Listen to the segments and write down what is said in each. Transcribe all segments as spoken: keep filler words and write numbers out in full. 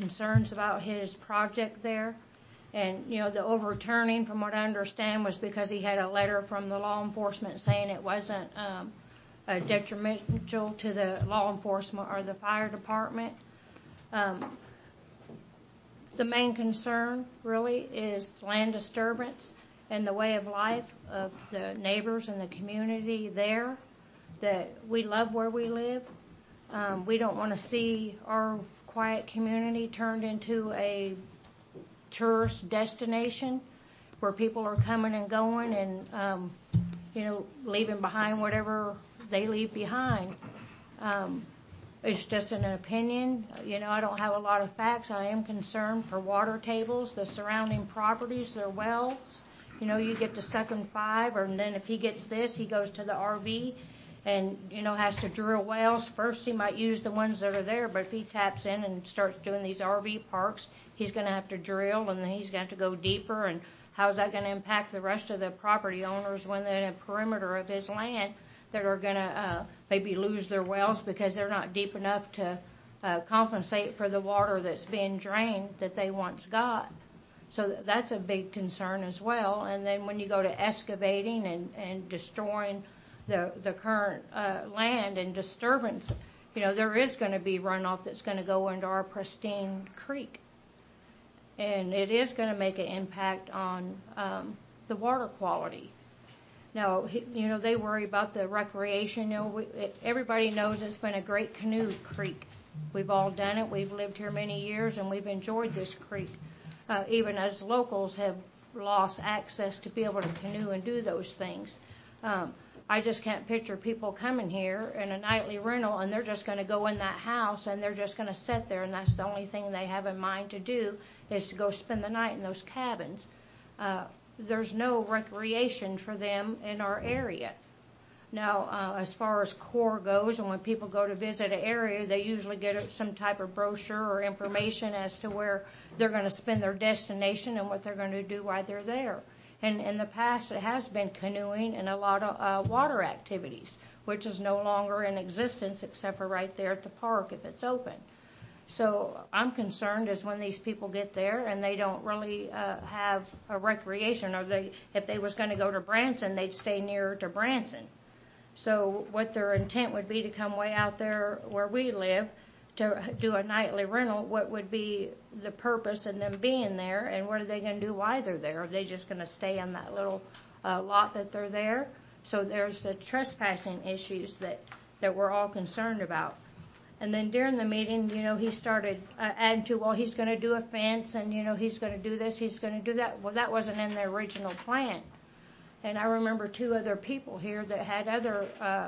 concerns about his project there. And, you know, the overturning, from what I understand, was because he had a letter from the law enforcement saying it wasn't um, uh, detrimental to the law enforcement or the fire department. Um, the main concern, really, is land disturbance and the way of life of the neighbors and the community there, that we love where we live. Um, we don't want to see our quiet community turned into a tourist destination where people are coming and going and, um, you know, leaving behind whatever they leave behind. Um, it's just an opinion. You know, I don't have a lot of facts. I am concerned for water tables, the surrounding properties, their wells. You know, you get to second five, and then if he gets this, he goes to the R V and, you know, has to drill wells. First, he might use the ones that are there, but if he taps in and starts doing these R V parks, he's going to have to drill, and then he's going to have to go deeper. And how's that going to impact the rest of the property owners when they're in the perimeter of his land that are going to uh, maybe lose their wells because they're not deep enough to uh, compensate for the water that's being drained that they once got? So that's a big concern as well. And then when you go to excavating and, and destroying the the current uh, land and disturbance, you know, there is going to be runoff that's going to go into our pristine creek. And it is going to make an impact on um, the water quality. Now, you know, they worry about the recreation. You know, we, it, everybody knows it's been a great canoe creek. We've all done it. We've lived here many years, and we've enjoyed this creek. Uh, even as locals have lost access to be able to canoe and do those things. Um, I just can't picture people coming here in a nightly rental and they're just going to go in that house and they're just going to sit there, and that's the only thing they have in mind to do is to go spend the night in those cabins. Uh, there's no recreation for them in our area. Now, uh, as far as core goes, and when people go to visit an area, they usually get some type of brochure or information as to where they're going to spend their destination and what they're going to do while they're there. And in the past, it has been canoeing and a lot of uh, water activities, which is no longer in existence except for right there at the park if it's open. So I'm concerned is when these people get there and they don't really uh, have a recreation, or they, if they was going to go to Branson, they'd stay nearer to Branson. So what their intent would be to come way out there where we live to do a nightly rental, what would be the purpose in them being there, and what are they going to do while they're there? Are they just going to stay on that little uh, lot that they're there? So there's the trespassing issues that, that we're all concerned about. And then during the meeting, you know, he started uh, adding to, well, he's going to do a fence, and, you know, he's going to do this, he's going to do that. Well, that wasn't in the original plan. And I remember two other people here that had other uh,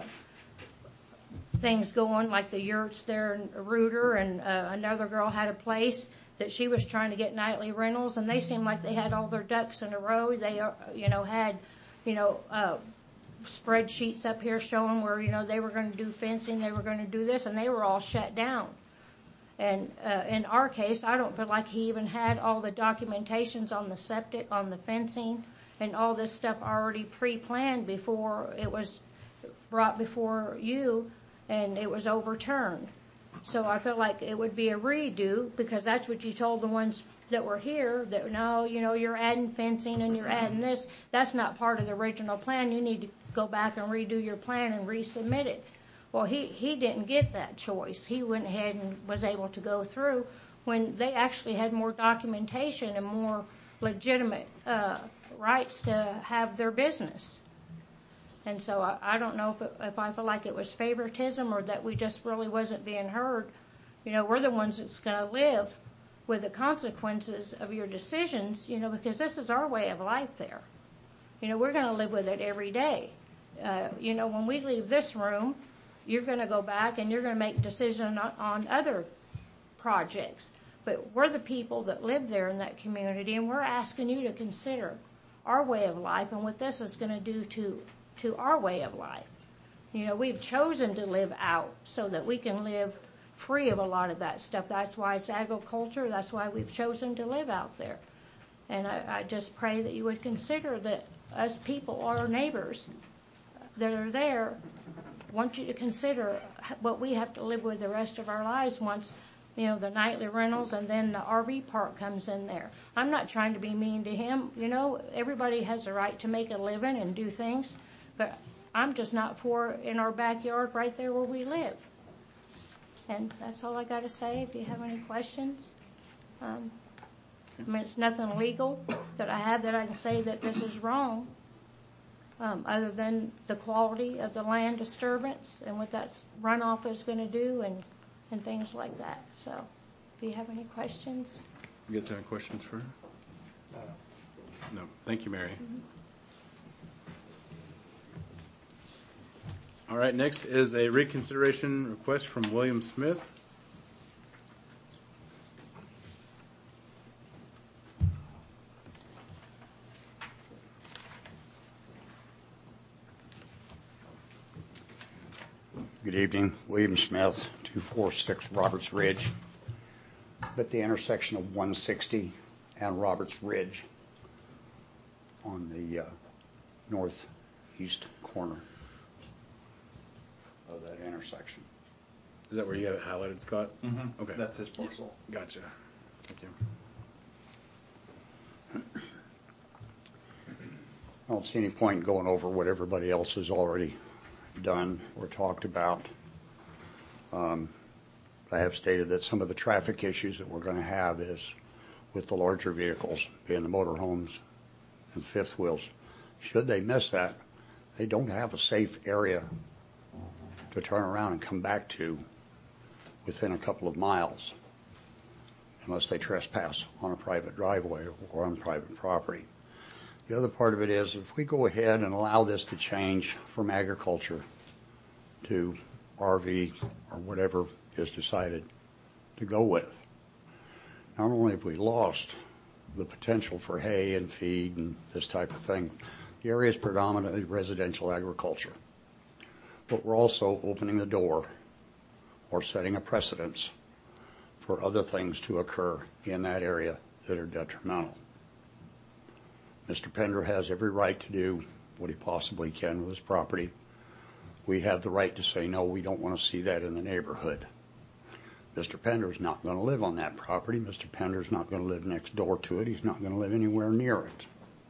things going, like the yurts there in Reuter, and uh, another girl had a place that she was trying to get nightly rentals, and they seemed like they had all their ducks in a row. They, uh, you know, had, you know, uh, spreadsheets up here showing where, you know, they were going to do fencing, they were going to do this, and they were all shut down. And uh, in our case, I don't feel like he even had all the documentations on the septic, on the fencing, and all this stuff already pre-planned before it was brought before you and it was overturned. So I feel like it would be a redo, because that's what you told the ones that were here, that no, you know, you're adding fencing and you're adding this. That's not part of the original plan. You need to go back and redo your plan and resubmit it. Well, he, he didn't get that choice. He went ahead and was able to go through when they actually had more documentation and more legitimate uh, rights to have their business. And so I, I don't know if, it, if I feel like it was favoritism or that we just really wasn't being heard. You know, we're the ones that's going to live with the consequences of your decisions, you know, because this is our way of life there. You know, we're going to live with it every day. Uh, you know, when we leave this room, you're going to go back and you're going to make decisions on, on other projects. But we're the people that live there in that community, and we're asking you to consider our way of life and what this is going to do to to our way of life. You know, we've chosen to live out so that we can live free of a lot of that stuff. That's why it's agriculture. That's why we've chosen to live out there. And I, I just pray that you would consider that us people, our neighbors that are there, want you to consider what we have to live with the rest of our lives once you know, the nightly rentals, and then the R V park comes in there. I'm not trying to be mean to him. You know, everybody has a right to make a living and do things, but I'm just not for in our backyard right there where we live. And that's all I got to say. If you have any questions, um, I mean, it's nothing legal that I have that I can say that this is wrong, um, other than the quality of the land disturbance and what that runoff is going to do and, and things like that. So if you have any questions. You guys have any questions for her? Uh, no. Thank you, Mary. Mm-hmm. All right, next is a reconsideration request from William Smith. Good evening. William Smith, two forty-six Roberts Ridge, at the intersection of one sixty and Roberts Ridge on the uh, northeast corner of that intersection. Is that where you have it highlighted, Scott? Mm-hmm. Okay. That's his parcel. Gotcha. Thank you. I don't see any point in going over what everybody else has already done or talked about. Um, I have stated that some of the traffic issues that we're going to have is with the larger vehicles, being the motorhomes and fifth wheels. Should they miss that, they don't have a safe area to turn around and come back to within a couple of miles unless they trespass on a private driveway or on private property. The other part of it is if we go ahead and allow this to change from agriculture to R V or whatever is decided to go with, not only have we lost the potential for hay and feed and this type of thing, the area is predominantly residential agriculture. But we're also opening the door or setting a precedence for other things to occur in that area that are detrimental. Mister Pender has every right to do what he possibly can with his property. We have the right to say, no, we don't want to see that in the neighborhood. Mister Pender's not going to live on that property. Mister Pender's not going to live next door to it. He's not going to live anywhere near it.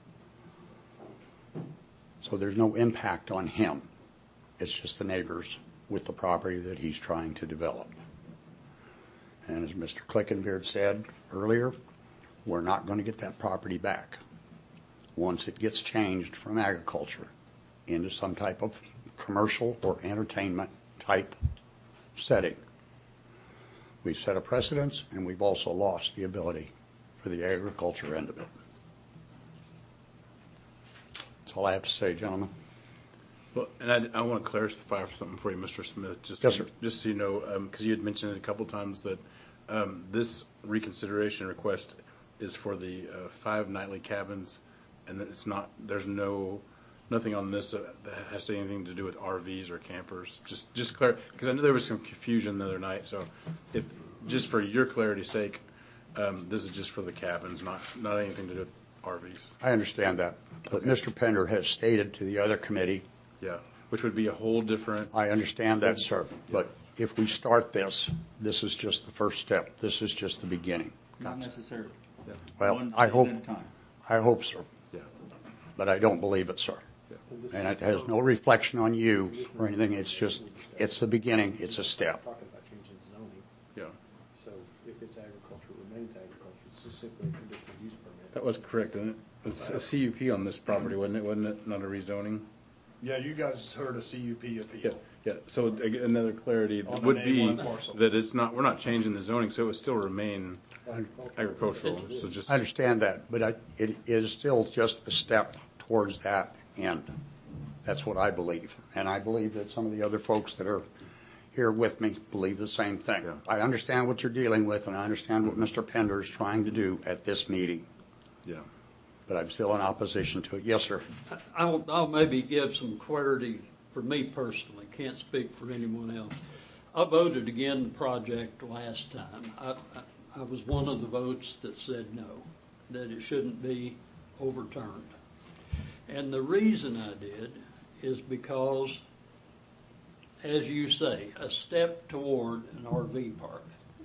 So there's no impact on him. It's just the neighbors with the property that he's trying to develop. And as Mister Clickenbeard said earlier, we're not going to get that property back once it gets changed from agriculture into some type of commercial or entertainment type setting. We've set a precedence, and we've also lost the ability for the agriculture end of it. That's all I have to say, gentlemen. Well, and I, I want to clarify something for you, Mister Smith. Just yes, so, sir. Just so you know, because um, you had mentioned it a couple times that um, this reconsideration request is for the uh, five nightly cabins, and that it's not. There's no nothing on this that has anything to do with R Vs or campers. Just just clear, because I know there was some confusion the other night. So, if just for your clarity's sake, um, this is just for the cabins, not not anything to do with R Vs. I understand that, but okay. Mister Pender has stated to the other committee. Yeah, which would be a whole different. I understand that, sir. Yeah. But if we start this, this is just the first step. This is just the beginning. Not necessarily. Yeah. Well, One I hope. At a time. I hope, sir. Yeah. But I don't believe it, sir. Yeah. And it has no reflection on you or anything. It's just, it's the beginning. It's a step. Talking about changing zoning. Yeah. So if it's agriculture, it remains agriculture. It's just simply a conditional use permit. That was correct, isn't it? It's a C U P on this property, wasn't it? Wasn't it not a rezoning? Yeah, you guys heard a C U P appeal. Yeah, yeah. So again, another clarity On would an be A one parcel. that it's not. We're not changing the zoning, so it would still remain agricultural. So just I understand that, but I, it is still just a step towards that end. That's what I believe, and I believe that some of the other folks that are here with me believe the same thing. Yeah. I understand what you're dealing with, and I understand what Mister Pender is trying to do at this meeting. Yeah. But I'm still in opposition to it. Yes, sir. I'll, I'll maybe give some clarity for me personally. Can't speak for anyone else. I voted against the project last time. I, I, I was one of the votes that said no, that it shouldn't be overturned. And the reason I did is because, as you say, a step toward an R V park.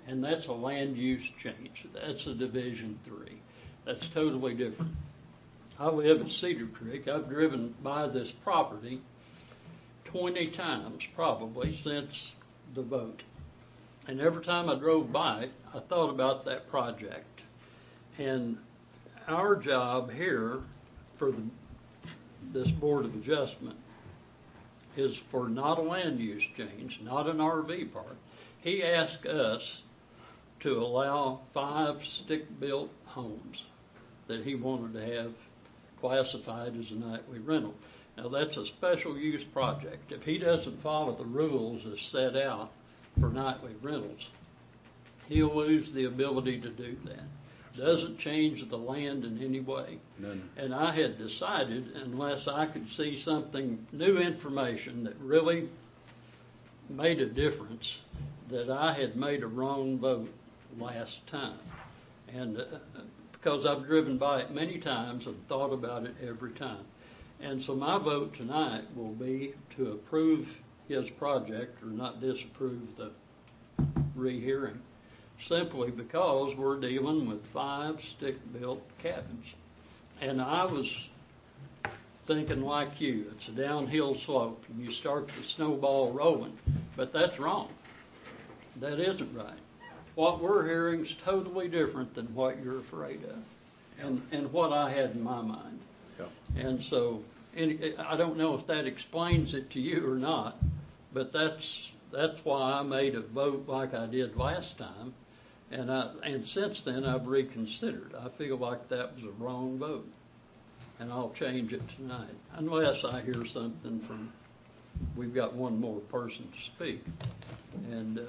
and that's a land use change. That's a Division Three. That's totally different. I live at Cedar Creek. I've driven by this property twenty times probably since the vote. And every time I drove by it, I thought about that project. And our job here for the, this Board of Adjustment is for not a land use change, not an R V park. He asked us to allow five stick-built homes that he wanted to have classified as a nightly rental. Now that's a special use project. If he doesn't follow the rules as set out for nightly rentals, he'll lose the ability to do that. Doesn't change the land in any way. None. And I had decided, unless I could see something, new information that really made a difference, that I had made a wrong vote last time. And uh, because I've driven by it many times and thought about it every time. And so my vote tonight will be to approve his project or not disapprove the rehearing, simply because we're dealing with five stick-built cabins. And I was thinking like you, it's a downhill slope and you start the snowball rolling, but that's wrong. That isn't right. What we're hearing is totally different than what you're afraid of and, and what I had in my mind. Yeah. And so any, I don't know if that explains it to you or not, but that's that's why I made a vote like I did last time. And I, and since then I've reconsidered. I feel like that was a wrong vote. And I'll change it tonight, unless I hear something from, we've got one more person to speak. And uh,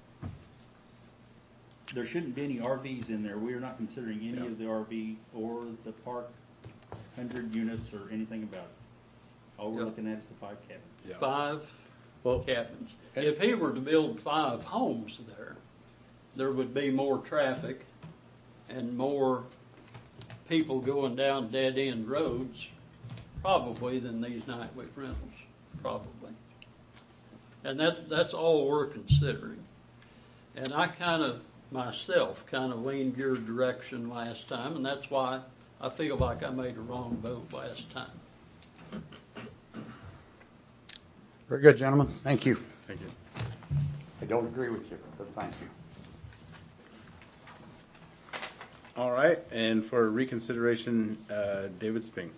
there shouldn't be any R Vs in there. We are not considering any Yeah. of the R V or the park hundred units or anything about it. All we're Yeah. looking at is the five cabins. Yeah. five Well, cabins. If he were to build five homes there, there would be more traffic and more people going down dead-end roads, probably, than these nightly rentals, probably. And that, that's all we're considering. And I kind of, myself, kind of leaned your direction last time, and that's why I feel like I made a wrong vote last time. Very good, gentlemen. Thank you. thank you. I don't agree with you, but thank you. All right, and for reconsideration, uh, David Spink.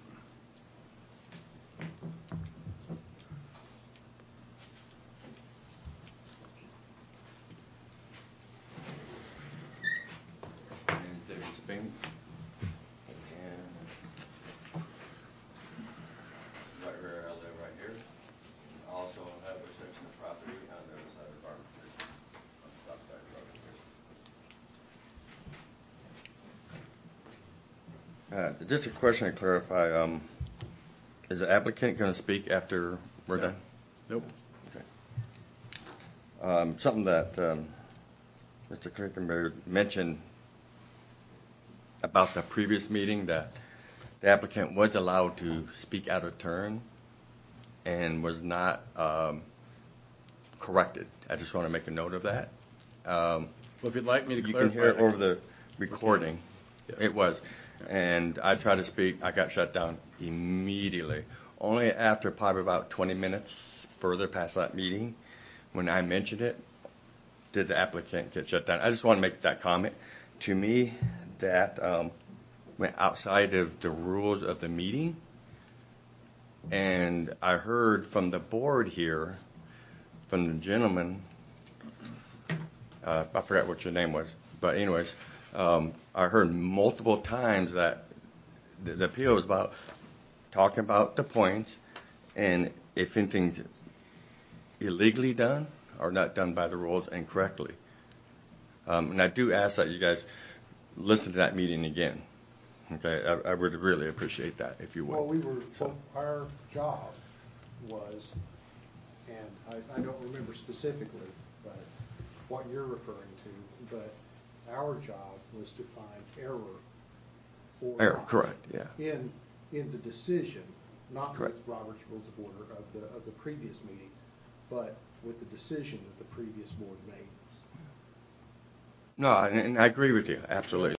My name is David Spink, and right where I live right here. I also have a section of property on the other side of Farm Street, on the south side of Farm Street. Uh, just a question to clarify, um, is the applicant going to speak after we're No. done? Nope. Okay. Um, something that um, Mister Kirkenberg mentioned about the previous meeting, that the applicant was allowed to speak out of turn and was not um, corrected. I just want to make a note of that. Um, Well, if you'd like me to you clarify. can hear it over the recording. Yeah. It was. And I tried to speak. I got shut down immediately. Only after probably about twenty minutes further past that meeting, when I mentioned it, did the applicant get shut down. I just want to make that comment. To me, that um, went outside of the rules of the meeting. And I heard from the board here, from the gentleman, uh, I forgot what your name was, but anyways, um, I heard multiple times that the, the appeal was about talking about the points and if anything's illegally done or not done by the rules incorrectly. Um, and I do ask that you guys listen to that meeting again. Okay, I, I would really appreciate that if you would. Well, we were, So- well, our job was, and I, I don't remember specifically, but what you're referring to, but our job was to find error or Error, not correct, yeah. in in the decision, not Correct. with Robert's Rules of Order of the of the previous meeting, but with the decision that the previous board made. No, and and I agree with you, absolutely.